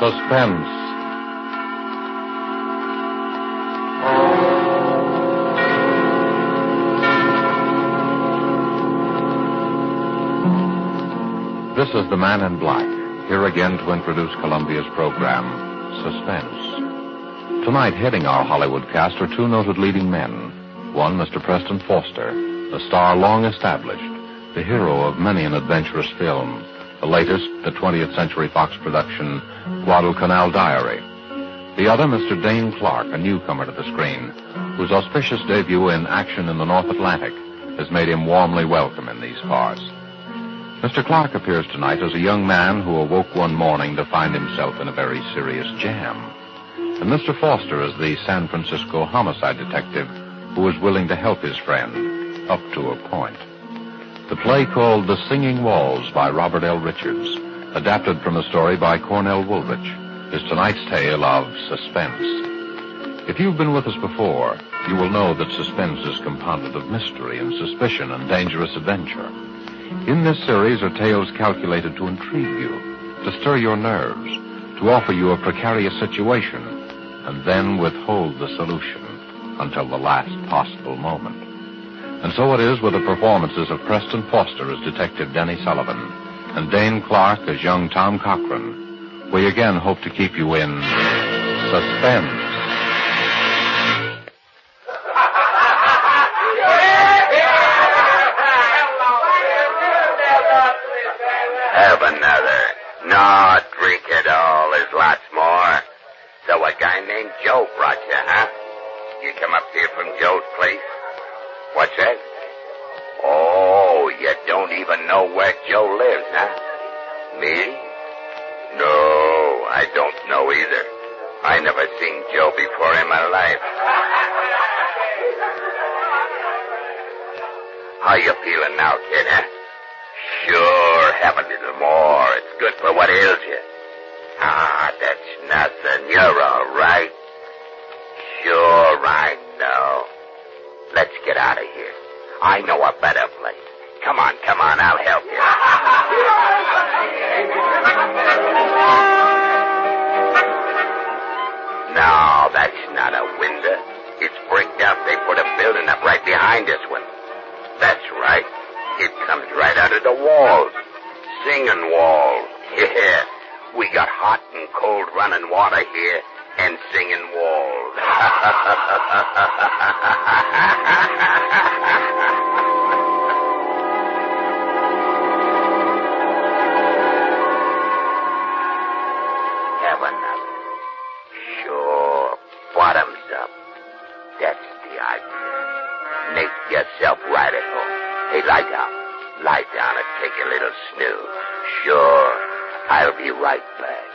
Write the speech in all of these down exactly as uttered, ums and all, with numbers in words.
Suspense. This is the Man in Black, here again to introduce Columbia's program, Suspense. Tonight, heading our Hollywood cast are two noted leading men. One, Mister Preston Foster, a star long established, the hero of many an adventurous film. The latest, the twentieth Century Fox production, Guadalcanal Diary. The other, Mister Dane Clark, a newcomer to the screen, whose auspicious debut in Action in the North Atlantic has made him warmly welcome in these parts. Mister Clark appears tonight as a young man who awoke one morning to find himself in a very serious jam. And Mister Foster is the San Francisco homicide detective who is willing to help his friend, up to a point. The play called The Singing Walls by Robert L. Richards, adapted from a story by Cornell Woolrich, is tonight's tale of suspense. If you've been with us before, you will know that suspense is compounded of mystery and suspicion and dangerous adventure. In this series are tales calculated to intrigue you, to stir your nerves, to offer you a precarious situation, and then withhold the solution until the last possible moment. And so it is with the performances of Preston Foster as Detective Denny Sullivan and Dane Clark as young Tom Cochran. We again hope to keep you in suspense. Have another. No, drink it all. There's lots more. So a guy named Joe brought you, huh? You come up here from Joe's place? What's that? Oh, you don't even know where Joe lives, huh? Me? No, I don't know either. I never seen Joe before in my life. How you feeling now, kid, huh? Sure, have a little more. It's good for what ails you. Ah, that's nothing. You're all right. Sure, I know. Let's get out of here. I know a better place. Come on, come on, I'll help you. No, that's not a window. It's bricked up. They put a building up right behind this one. That's right. It comes right out of the walls. Singing walls. Yeah. We got hot and cold running water here and singing walls. Have another. Sure. Bottoms up. That's the idea. Make yourself right at home. Hey, lie down. Lie down and take a little snooze. Sure. I'll be right back.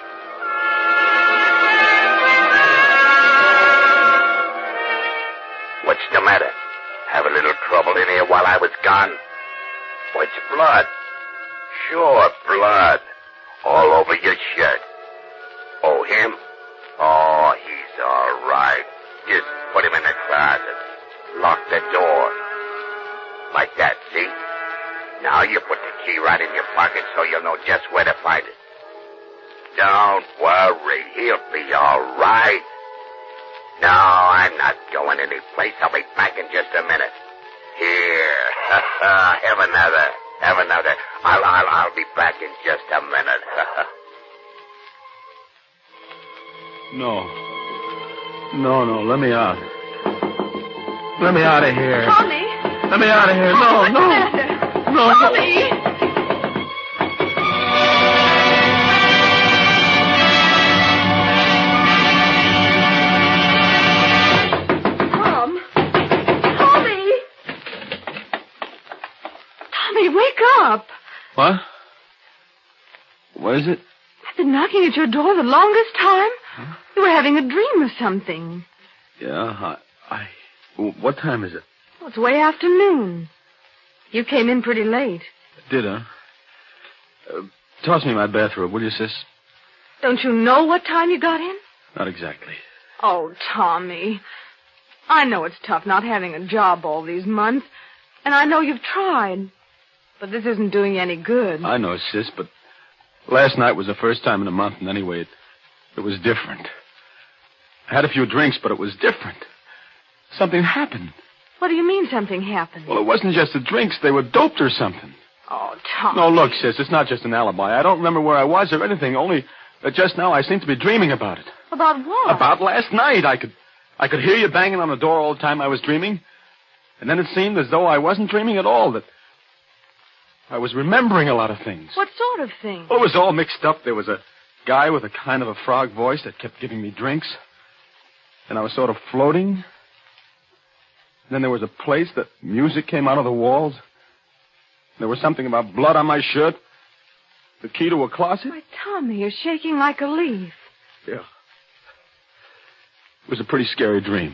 What's the matter? Have a little trouble in here while I was gone? Oh, it's blood. Sure, blood. All over your shirt. Oh, him? Oh, he's all right. Just put him in the closet. Lock the door. Like that, see? Now you put the key right in your pocket so you'll know just where to find it. Don't worry. He'll be all right. No, I'm not going anyplace. I'll be back in just a minute. Here. Have another. Have another. I'll, I'll, I'll be back in just a minute. No. No, no. Let me out. Let me out of here. Tommy. Let me out of here. No, What's no. the matter? No. Tommy. Tom. Tommy. Tommy, wake up. What? What is it? I've been knocking at your door the longest time. Huh? You were having a dream or something. Yeah, I... I... What time is it? Well, it's way after noon. You came in pretty late. Did I? Uh, toss me my bathrobe, will you, sis? Don't you know what time you got in? Not exactly. Oh, Tommy. I know it's tough not having a job all these months, and I know you've tried. But this isn't doing you any good. I know, sis, but last night was the first time in a month, and anyway, it, It was different. I had a few drinks, but it was different. Something happened. What do you mean something happened? Well, it wasn't just the drinks. They were doped or something. Oh, Tom. No, look, sis, it's not just an alibi. I don't remember where I was or anything, only that just now I seem to be dreaming about it. About what? About last night. I could I could hear you banging on the door all the time I was dreaming. And then it seemed as though I wasn't dreaming at all, that I was remembering a lot of things. What sort of thing? Well, it was all mixed up. There was a guy with a kind of a frog voice that kept giving me drinks. And I was sort of floating. And then there was a place that music came out of the walls. There was something about blood on my shirt. The key to a closet. Why, Tommy, you're shaking like a leaf. Yeah. It was a pretty scary dream.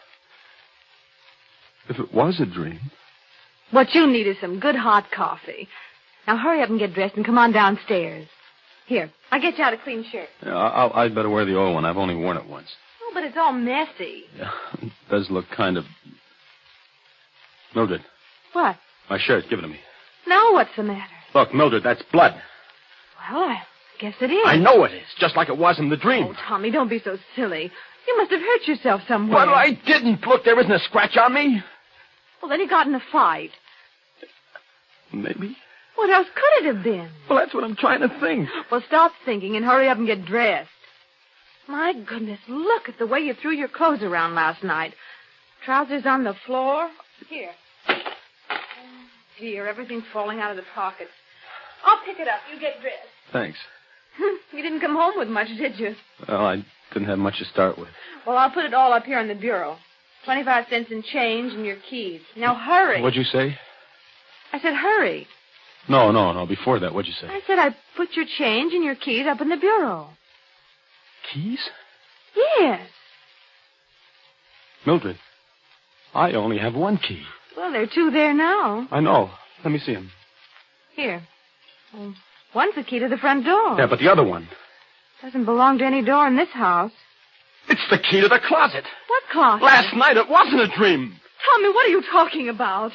If it was a dream. What you need is some good hot coffee. Now hurry up and get dressed and come on downstairs. Here, I'll get you out a clean shirt. Yeah, I'll, I'd better wear the old one. I've only worn it once. Oh, but it's all messy. Yeah, it does look kind of... Mildred, What? my shirt, give it to me. Now what's the matter? Look, Mildred, that's blood. Well, I guess it is. I know it is, just like it was in the dream. Oh, Tommy, don't be so silly. You must have hurt yourself somewhere. But I didn't. Look, there isn't a scratch on me. Well, then you got in a fight. Maybe. What else could it have been? Well, that's what I'm trying to think. Well, stop thinking and hurry up and get dressed. My goodness, look at the way you threw your clothes around last night. Trousers on the floor. Here. Oh, dear, everything's falling out of the pockets. I'll pick it up. You get dressed. Thanks. You didn't come home with much, did you? Well, I didn't have much to start with. Well, I'll put it all up here on the bureau. Twenty-five cents in change and your keys. Now, hurry. What'd you say? I said hurry. No, no, no. Before that, what'd you say? I said I put your change and your keys up in the bureau. Keys? Yes. Mildred, I only have one key. Well, there are two there now. I know. Let me see them. Here. Well, one's the key to the front door. Yeah, but the other one. Doesn't belong to any door in this house. It's the key to the closet. What closet? Last night it wasn't a dream. Tommy, what are you talking about?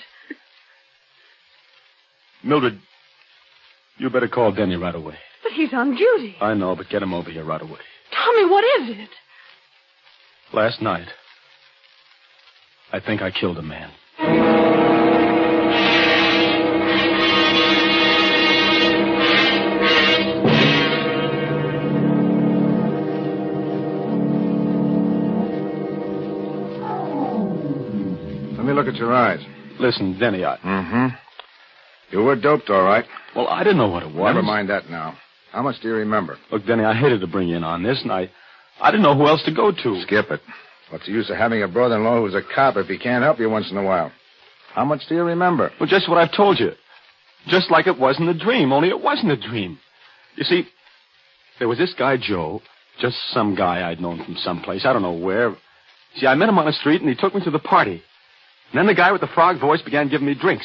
Mildred, you better call Denny right away. But he's on duty. I know, but get him over here right away. Tommy, what is it? Last night, I think I killed a man. Let me look at your eyes. Listen, Denny, I... Mm-hmm. You were doped, all right. Well, I didn't know what it was. Never mind that now. How much do you remember? Look, Denny, I hated to bring you in on this, and I... I didn't know who else to go to. Skip it. What's the use of having a brother-in-law who's a cop if he can't help you once in a while? How much do you remember? Well, just what I've told you. Just like it was in the dream, only it wasn't a dream. You see, there was this guy, Joe, just some guy I'd known from someplace, I don't know where. See, I met him on the street, and he took me to the party. And then the guy with the frog voice began giving me drinks.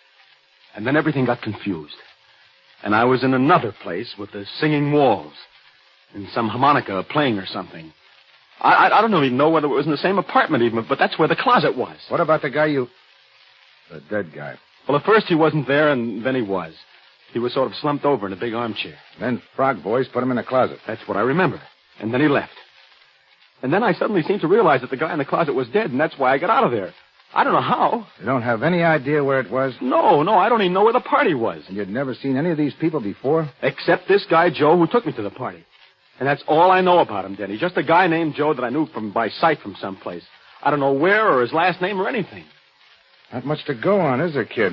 And then everything got confused. And I was in another place with the singing walls. And some harmonica playing or something. I, I, I don't even know whether it was in the same apartment even, but that's where the closet was. What about the guy you... The dead guy? Well, at first he wasn't there, and then he was. He was sort of slumped over in a big armchair. Then Frog Boys put him in a closet. That's what I remember. And then he left. And then I suddenly seemed to realize that the guy in the closet was dead, and that's why I got out of there. I don't know how. You don't have any idea where it was? No, no, I don't even know where the party was. And you'd never seen any of these people before? Except this guy, Joe, who took me to the party. And that's all I know about him, Denny. Just a guy named Joe that I knew from by sight from someplace. I don't know where or his last name or anything. Not much to go on, is there, kid?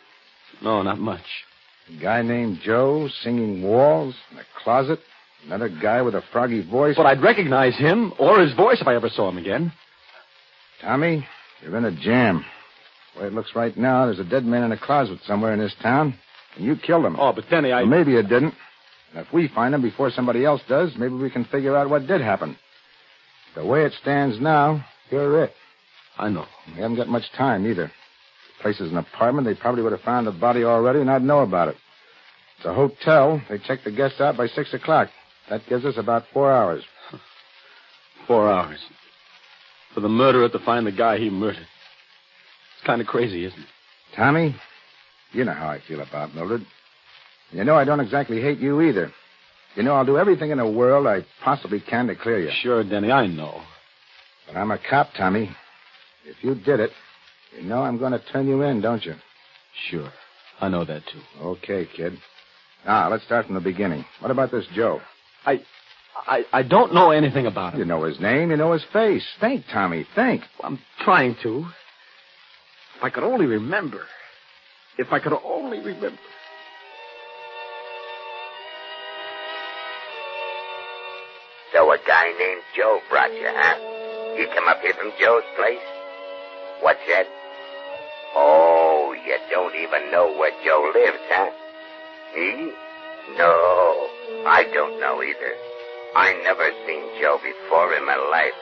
No, not much. A guy named Joe, singing walls, in a closet. Another guy with a froggy voice. But I'd recognize him or his voice if I ever saw him again. Tommy, you're in a jam. The way it looks right now, there's a dead man in a closet somewhere in this town, and you killed him. Oh, but Denny, I... Well, maybe you didn't. And if we find him before somebody else does, maybe we can figure out what did happen. The way it stands now, you're it. I know. We haven't got much time, either. The place is an apartment. They probably would have found the body already, and I'd know about it. It's a hotel. They check the guests out by six o'clock. That gives us about four hours. Four hours. For the murderer to find the guy he murdered. It's kind of crazy, isn't it? Tommy, you know how I feel about Mildred. You know I don't exactly hate you either. You know, I'll do everything in the world I possibly can to clear you. Sure, Denny, I know. But I'm a cop, Tommy. If you did it, you know I'm going to turn you in, don't you? Sure. I know that, too. Okay, kid. Now, let's start from the beginning. What about this Joe? I... I, I don't know anything about him. You know his name. You know his face. Think, Tommy. Think. I'm trying to. If I could only remember. If I could only remember. So a guy named Joe brought you, huh? You come up here from Joe's place? What's that? Oh, you don't even know where Joe lives, huh? Me? No, I don't know either. I never seen Joe before in my life.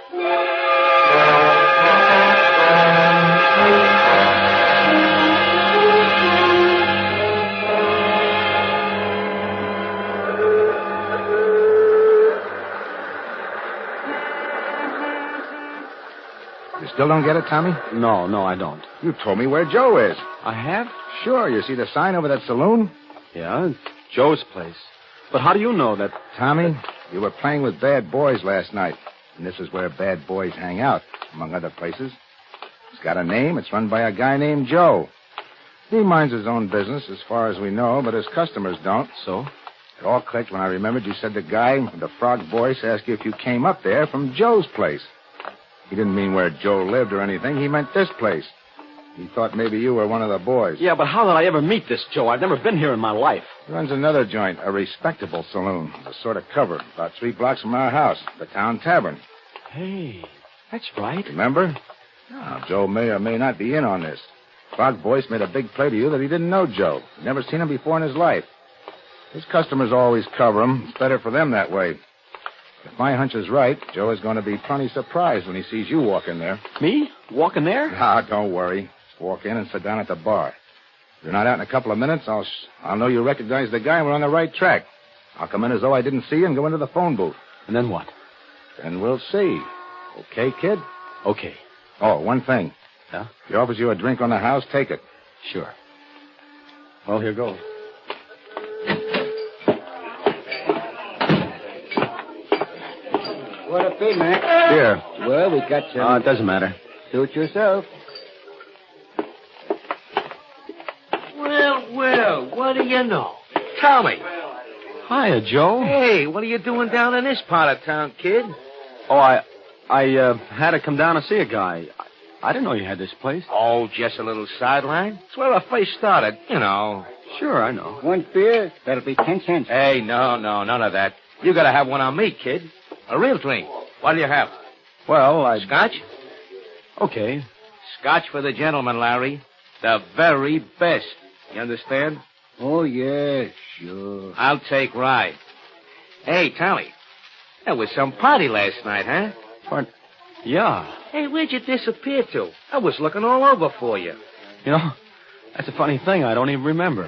You still don't get it, Tommy? No, no, I don't. You told me where Joe is. I have? Sure. You see the sign over that saloon? Yeah, it's Joe's place. But how do you know that... Tommy, you were playing with bad boys last night. And this is where bad boys hang out, among other places. It's got a name. It's run by a guy named Joe. He minds his own business, as far as we know, but his customers don't. So? It all clicked when I remembered you said the guy with the frog voice asked you if you came up there from Joe's place. He didn't mean where Joe lived or anything. He meant this place. He thought maybe you were one of the boys. Yeah, but how did I ever meet this Joe? I've never been here in my life. He runs another joint, a respectable saloon, a sort of cover, about three blocks from our house, the Town Tavern. Hey, that's right. Remember? Now, Joe may or may not be in on this. Frog Voice made a big play to you that he didn't know Joe. He'd never seen him before in his life. His customers always cover him. It's better for them that way. If my hunch is right, Joe is going to be plenty surprised when he sees you walk in there. Me? Walk in there? Ah, don't worry. Just walk in and sit down at the bar. If you're not out in a couple of minutes, I'll sh- I'll know you recognize the guy and we're on the right track. I'll come in as though I didn't see you and go into the phone booth. And then what? Then we'll see. Okay, kid? Okay. Oh, one thing. Yeah? If he offers you a drink on the house, take it. Sure. Well, here goes. What a be, Mac? Here. Well, we got some... Oh, it doesn't matter. Suit yourself. Well, well, what do you know? Tommy. Hiya, Joe. Hey, what are you doing down in this part of town, kid? Oh, I I uh, had to come down to see a guy. I, I didn't know you had this place. Oh, just a little sideline. It's where I first started, you know. Sure, I know. One beer, that'll be ten cents. Hey, no, no, none of that. You gotta have one on me, kid. A real drink. What do you have? Well, I... Scotch? Okay. Scotch for the gentleman, Larry. The very best. You understand? Oh, yeah, sure. I'll take rye. Hey, Tommy. There was some party last night, huh? Part... Yeah. Hey, where'd you disappear to? I was looking all over for you. You know, that's a funny thing. I don't even remember.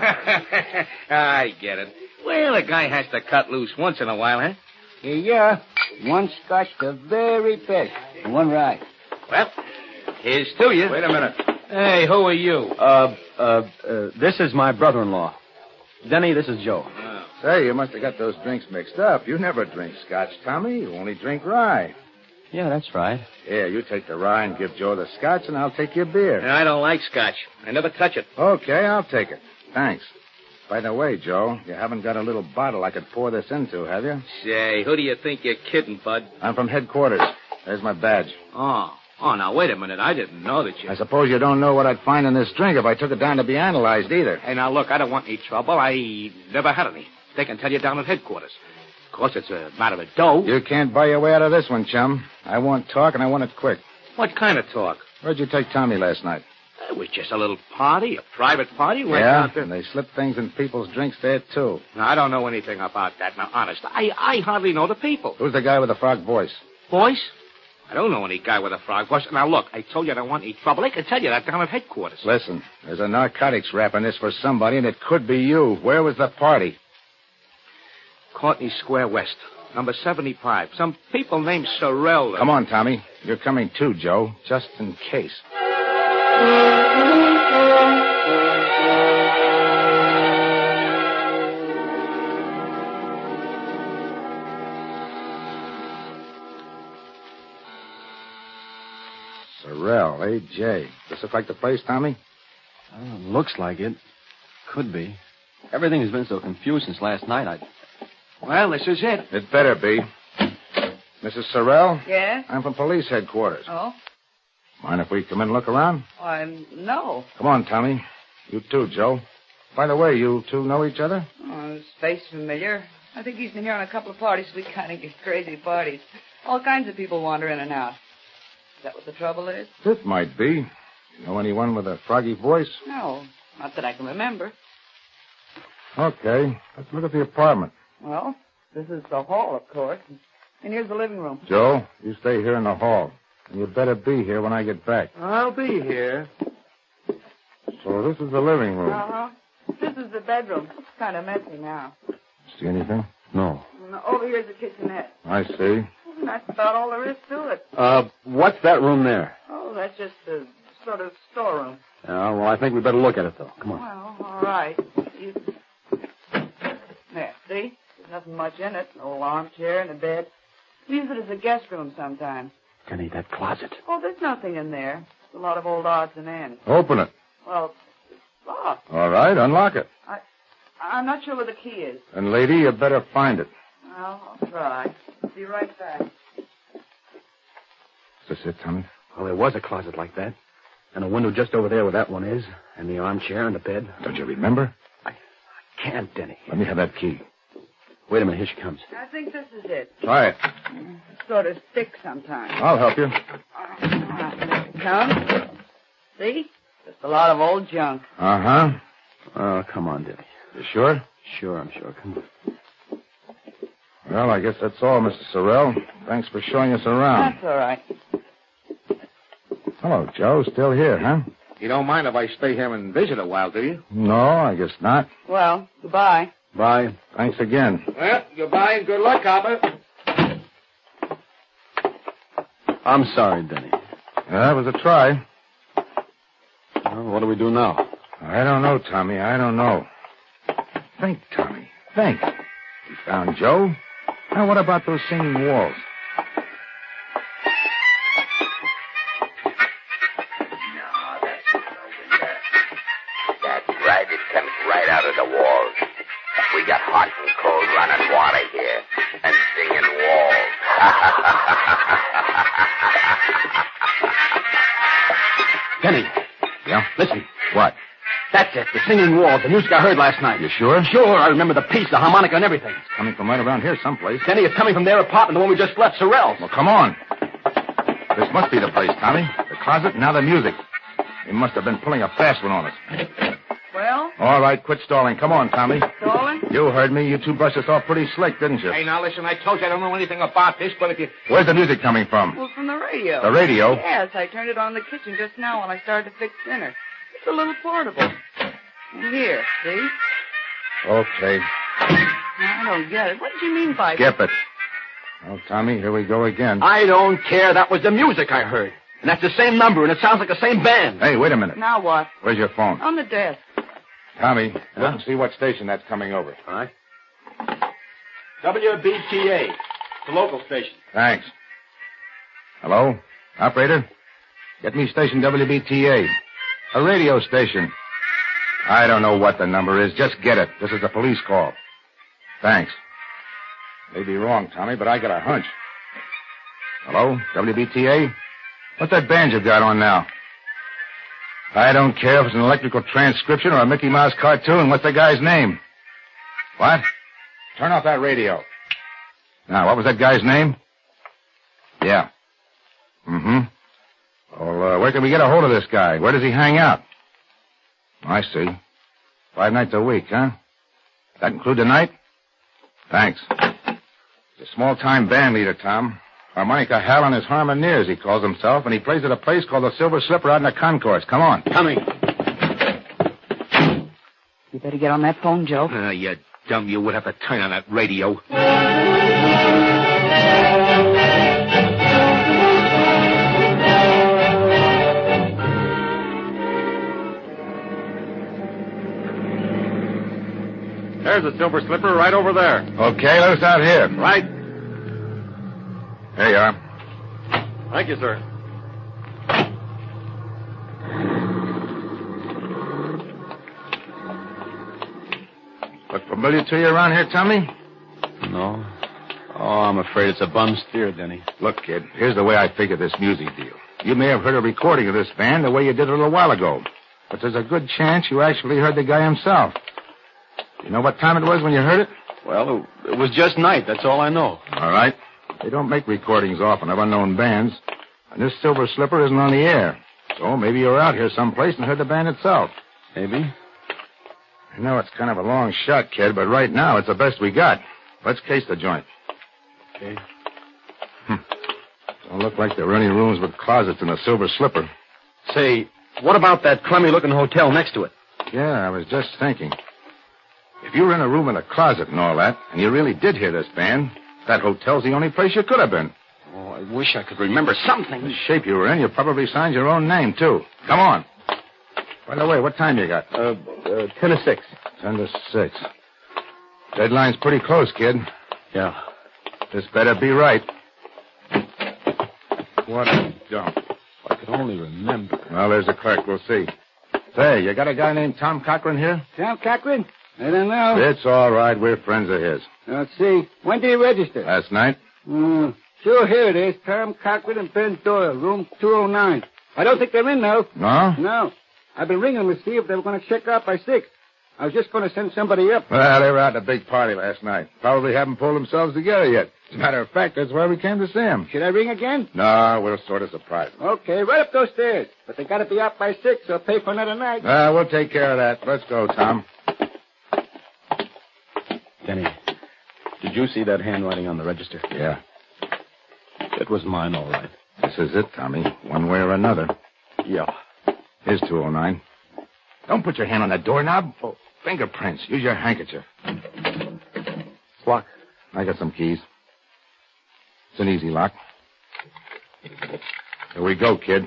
I get it. Well, a guy has to cut loose once in a while, huh? Here you are. One scotch, the very best. And one rye. Well, here's to you. Wait a minute. Hey, who are you? Uh, uh, uh, this is my brother-in-law. Denny, this is Joe. Oh. Say, you must have got those drinks mixed up. You never drink scotch, Tommy. You only drink rye. Yeah, that's right. Here, you take the rye and give Joe the scotch, and I'll take your beer. I don't like scotch. I never touch it. Okay, I'll take it. Thanks. By the way, Joe, you haven't got a little bottle I could pour this into, have you? Say, who do you think you're kidding, bud? I'm from headquarters. There's my badge. Oh. Oh, now, wait a minute. I didn't know that you... I suppose you don't know what I'd find in this drink if I took it down to be analyzed either. Hey, now, look, I don't want any trouble. I never had any. They can tell you down at headquarters. Of course, it's a matter of dough. You can't buy your way out of this one, chum. I want talk, and I want it quick. What kind of talk? Where'd you take Tommy last night? It was just a little party, a private party. Went yeah, out there. and they slip things in people's drinks there, too. Now, I don't know anything about that. Now, honest, I, I hardly know the people. Who's the guy with the frog voice? Voice? I don't know any guy with a frog voice. Now, look, I told you I don't want any trouble. They can tell you that down at headquarters. Listen, there's a narcotics rap in this for somebody, and it could be you. Where was the party? Courtney Square West, number seventy-five. Some people named Sorrell. Come on, Tommy. You're coming too, Joe, just in case. Sorrell, A J. This look like the place, Tommy? Uh, looks like it. Could be. Everything has been so confused since last night. I. Well, this is it. It better be. Missus Sorrell? Yes? I'm from police headquarters. Oh? Mind if we come in and look around? Why, no. Come on, Tommy. You too, Joe. By the way, you two know each other? Oh, his face familiar. I think he's been here on a couple of parties. We kind of get crazy parties. All kinds of people wander in and out. Is that what the trouble is? It might be. Know anyone with a froggy voice? No, not that I can remember. Okay, let's look at the apartment. Well, this is the hall, of course. And here's the living room. Joe, you stay here in the hall. And you better be here when I get back. I'll be here. So this is the living room. Uh-huh. This is the bedroom. It's kind of messy now. See anything? No. And over here's the kitchenette. I see. And that's about all there is to it. Uh, what's that room there? Oh, that's just a sort of storeroom. Uh, well, I think we better look at it, though. Come on. Well, all right. You... There, see? There's nothing much in it. An old armchair and a bed. We use it as a guest room sometimes. Kenny, that closet. Oh, there's nothing in there. A lot of old odds and ends. Open it. Well, it's locked. All right, unlock it. I, I'm not sure where the key is. And, lady, you better find it. Well, I'll try. Be right back. Is this it, Tommy? Well, there was a closet like that. And a window just over there where that one is. And the armchair and the bed. Don't you remember? I, I can't, Denny. Let me have that key. Wait a minute. Here she comes. I think this is it. Try it. It's sort of thick sometimes. I'll help you. Uh, there it comes. See? Just a lot of old junk. Uh-huh. Oh, come on, Denny. You sure? Sure, I'm sure. Come on. Well, I guess that's all, Mister Sorrell. Thanks for showing us around. That's all right. Hello, Joe. Still here, huh? You don't mind if I stay here and visit a while, do you? No, I guess not. Well, goodbye. Bye. Thanks again. Well, goodbye and good luck, Copper. I'm sorry, Denny. That was a try. Well, what do we do now? I don't know, Tommy. I don't know. Think, Tommy. Think. We found Joe. Now, what about those singing walls? No, that's no window. That's right. It comes right out of the walls. We got hot and cold running water here. And singing walls. Denny. Yeah? Listen. What? That's it. The singing walls. The music I heard last night. You sure? Sure. I remember the piece, the harmonica and everything. It's coming from right around here someplace. Denny, it's coming from their apartment, the one we just left, Sorrell's. Well, come on. This must be the place, Tommy. The closet, now the music. They must have been pulling a fast one on us. Well, All right, quit stalling. Come on, Tommy. darling? You heard me. You two brushed us off pretty slick, didn't you? Hey, now listen, I told you I don't know anything about this, but if you... Where's the music coming from? Well, from the radio. The radio? Yes, I turned it on in the kitchen just now when I started to fix dinner. It's a little portable. And here, see? Okay. I don't get it. What did you mean by Skip it. Well, Tommy, here we go again. I don't care. That was the music I heard. And that's the same number, and it sounds like the same band. Hey, wait a minute. Now what? Where's your phone? On the desk. Tommy, look and see what station that's coming over. All right. W B T A. The local station. Thanks. Hello? Operator? Get me station W B T A. A radio station. I don't know what the number is. Just get it. This is a police call. Thanks. May be wrong, Tommy, but I got a hunch. Hello? W B T A? What's that band you got on now? I don't care if it's an electrical transcription or a Mickey Mouse cartoon. What's the guy's name? What? Turn off that radio. Now, what was that guy's name? Yeah. Mm-hmm. Well, uh, where can we get a hold of this guy? Where does he hang out? I see. Five nights a week, huh? That include the night? Thanks. He's a small-time band leader, Tom. Harmonica Hal and his Harmoneers, he calls himself, and he plays at a place called the Silver Slipper out in the concourse. Come on. Coming. You better get on that phone, Joe. Uh, you dumb, you would have to turn on that radio. There's the Silver Slipper right over there. Okay, let us out here. Right. Here you are. Thank you, sir. Look familiar to you around here, Tommy? No. Oh, I'm afraid it's a bum steer, Denny. Look, kid, here's the way I figure this music deal. You may have heard a recording of this band the way you did a little while ago. But there's a good chance you actually heard the guy himself. You know what time it was when you heard it? Well, it was just night. That's all I know. All right. They don't make recordings often of unknown bands. And this Silver Slipper isn't on the air. So maybe you were out here someplace and heard the band itself. Maybe. I know it's kind of a long shot, kid, but right now it's the best we got. Let's case the joint. Okay. Hm. Don't look like there are any rooms with closets in the Silver Slipper. Say, what about that crummy-looking hotel next to it? Yeah, I was just thinking. If you were in a room in a closet and all that, and you really did hear this band, that hotel's the only place you could have been. Oh, I wish I could remember something. The shape you were in, you probably signed your own name, too. Come on. By the way, what time you got? Uh, uh ten to six. Ten to six. Deadline's pretty close, kid. Yeah. This better be right. What a dump. I could only remember. Well, there's the clerk. We'll see. Say, you got a guy named Tom Cochran here? Tom Cochran? I don't know. It's all right. We're friends of his. Let's see. When did he register? Last night. Mm, sure, here it is. Tom Cochran and Ben Doyle, room two oh nine. I don't think they're in, though. No? No. I've been ringing them to see if they were going to check out by six. I was just going to send somebody up. Well, they were out at a big party last night. Probably haven't pulled themselves together yet. As a matter of fact, that's why we came to see them. Should I ring again? No, we're sort of surprised. Okay, right up those stairs. But they got to be out by six or pay for another night. Uh, we'll take care of that. Let's go, Tom. Denny, did you see that handwriting on the register? Yeah. It was mine, all right. This is it, Tommy. One way or another. Yeah. Here's two oh nine. Don't put your hand on that doorknob. Oh, fingerprints. Use your handkerchief. Lock. I got some keys. It's an easy lock. Here we go, kid.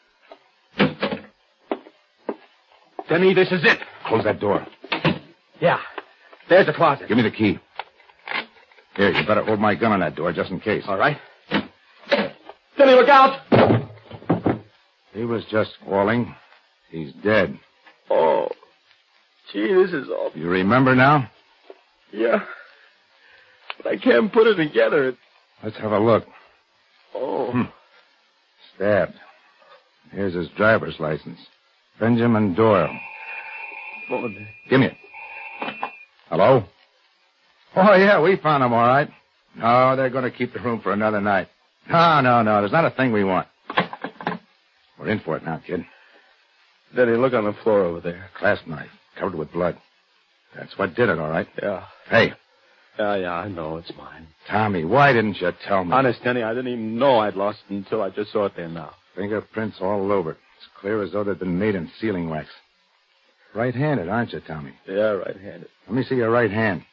Denny, this is it. Close that door. Yeah. There's the closet. Give me the key. Here, you better hold my gun on that door just in case. All right. Denny, look out! He was just falling. He's dead. Oh. Gee, this is awful. You remember now? Yeah. But I can't put it together. It... Let's have a look. Oh. Hmm. Stabbed. Here's his driver's license. Benjamin Doyle. Oh, Give me it. Hello? Oh, yeah, we found him all right. No, they're going to keep the room for another night. No, no, no, there's not a thing we want. We're in for it now, kid. Denny, look on the floor over there. Clasp knife, covered with blood. That's what did it, all right? Yeah. Hey. Yeah, yeah, I know. It's mine. Tommy, why didn't you tell me? Honest, Denny, I didn't even know I'd lost it until I just saw it there now. Fingerprints all over it. As clear as though they'd been made in sealing wax. Right-handed, aren't you, Tommy? Yeah, right-handed. Let me see your right hand.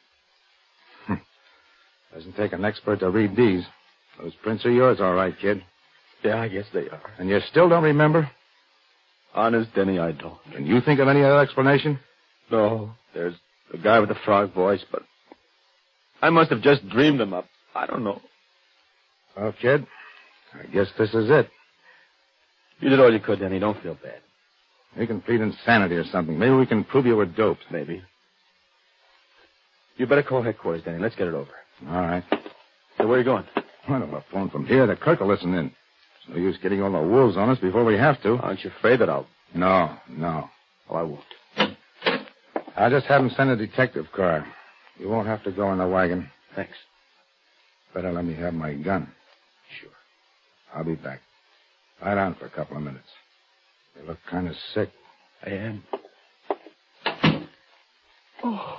Doesn't take an expert to read these. Those prints are yours, all right, kid. Yeah, I guess they are. And you still don't remember? Honest, Denny, I don't. Can you think of any other explanation? No. There's the guy with the frog voice, but I must have just dreamed them up. I don't know. Well, kid, I guess this is it. You did all you could, Denny. Don't feel bad. We can plead insanity or something. Maybe we can prove you were doped. Maybe. You better call headquarters, Denny. Let's get it over. All right. So where are you going? Well, a phone from here. The clerk will listen in. It's no use getting all the wolves on us before we have to. Aren't you afraid that I'll... No, no. Oh, I won't. I'll just have him send a detective car. You won't have to go in the wagon. Thanks. Better let me have my gun. Sure. I'll be back. Lie down for a couple of minutes. You look kind of sick. I am. Oh.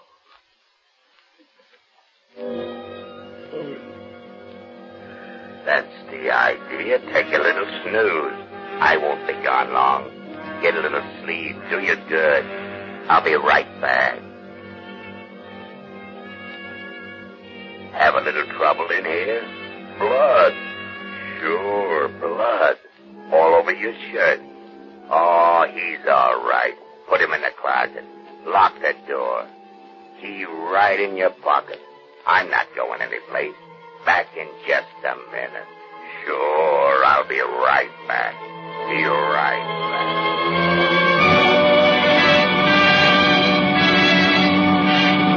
That's the idea. Take a little snooze. I won't be gone long. Get a little sleep. Do you good. I'll be right back. Have a little trouble in here? Blood. Sure, blood. All over your shirt. Oh, he's all right. Put him in the closet. Lock the door. Key right in your pocket. I'm not going anyplace. Back in just a minute. Sure, I'll be right back. Be right back.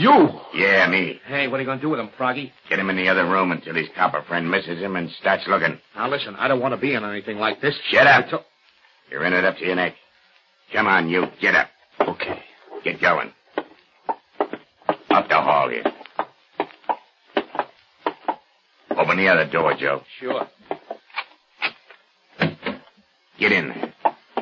You? Yeah, me. Hey, what are you going to do with him, Froggy? Get him in the other room until his copper friend misses him and starts looking. Now, listen, I don't want to be in anything like this. Shut up. To- You're in it up to your neck. Come on, you. Get up. Okay. Get going. Up the hall here. Open the other door, Joe. Sure. Get in there.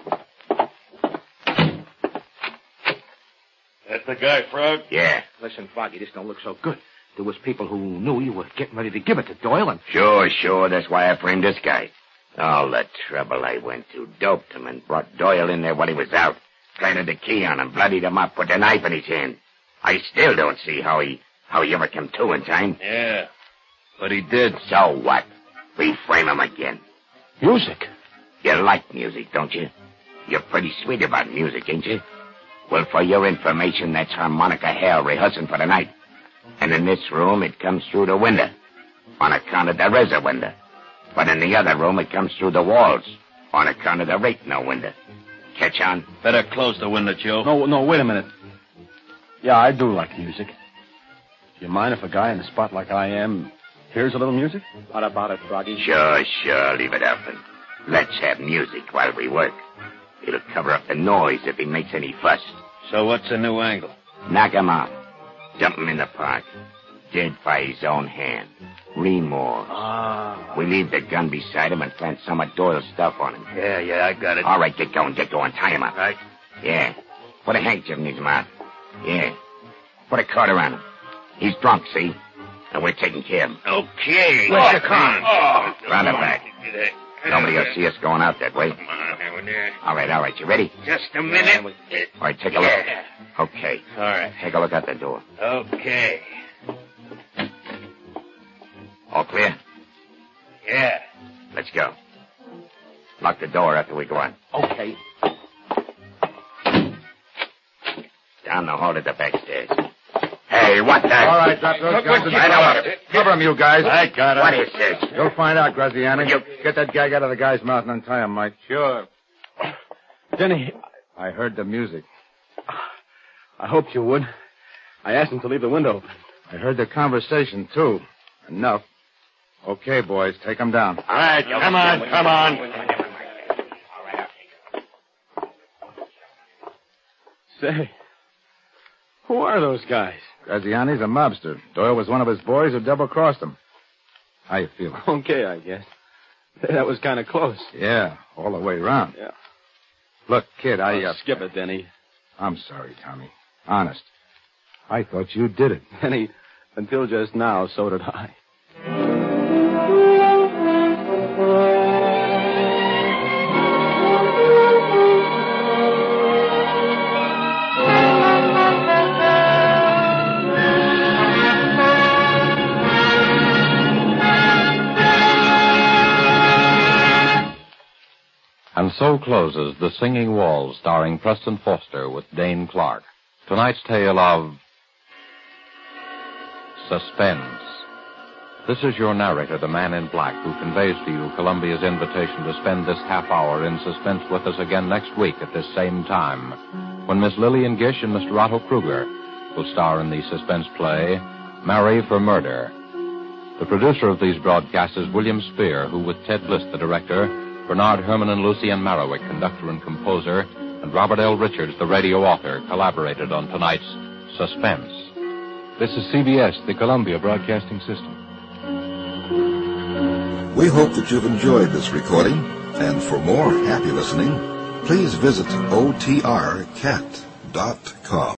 That's the guy, Frog? Yeah. Listen, Froggy, this don't look so good. There was people who knew you were getting ready to give it to Doyle, and... Sure, sure. That's why I framed this guy. All the trouble I went to. Doped him and brought Doyle in there when he was out. Planted the key on him, bloodied him up, put the knife in his hand. I still don't see how he how he ever came to in time. Yeah. But he did. So what? We frame him again. Music? You like music, don't you? You're pretty sweet about music, ain't you? Well, for your information, that's harmonica hell rehearsing for the night. And in this room, it comes through the window. On account of there is a window. But in the other room, it comes through the walls. On account of there ain't no window. Catch on? Better close the window, Joe. No, no, wait a minute. Yeah, I do like music. Do you mind if a guy in a spot like I am hears a little music? What about it, Froggy? Sure, sure. Leave it open. Let's have music while we work. It'll cover up the noise if he makes any fuss. So what's the new angle? Knock him out. Dump him in the park. Dead by his own hand. Remorse. Ah. We leave the gun beside him and plant some of Doyle's stuff on him. Yeah, yeah, I got it. All right, get going, get going. Tie him up. Right. Yeah. Put a handkerchief in his mouth. Yeah. Put a cord around him. He's drunk, see? And we're taking care of him. Okay. Where's your car? Oh, Round it back. Nobody will see us going out that way. Come on, over there. All right, all right. You ready? Just a minute. All right, take a look. Yeah. Okay. All right. Take a look out the door. Okay. All clear? Yeah. Let's go. Lock the door after we go on. Okay. Down the hall to the back stairs. Hey, what the? All right, drop those guns. I know it. Cover him, you guys. I got it. What is this? You'll find out, Graziani. You- Get that gag out of the guy's mouth and untie him, Mike. Sure. Denny, I heard the music. I hoped you would. I asked him to leave the window open. I heard the conversation, too. Enough. Okay, boys, take him down. All right, come on, come on. Say, who are those guys? Graziani's a mobster. Doyle was one of his boys who double-crossed him. How you feeling? Okay, I guess. That was kind of close. Yeah, all the way around. Yeah. Look, kid, I... Oh, Uh, skip it, Denny. I'm sorry, Tommy. Honest. I thought you did it. Denny, until just now, so did I. And so closes The Singing Walls, starring Preston Foster with Dane Clark. Tonight's tale of suspense. This is your narrator, the man in black, who conveys to you Columbia's invitation to spend this half hour in suspense with us again next week at this same time, when Miss Lillian Gish and Mister Otto Kruger will star in the suspense play, Marry for Murder. The producer of these broadcasts is William Spear, who, with Ted Bliss, the director, Bernard Herman and Lucien Marowik, conductor and composer, and Robert L. Richards, the radio author, collaborated on tonight's Suspense. This is C B S, the Columbia Broadcasting System. We hope that you've enjoyed this recording, and for more happy listening, please visit O T R cat dot com.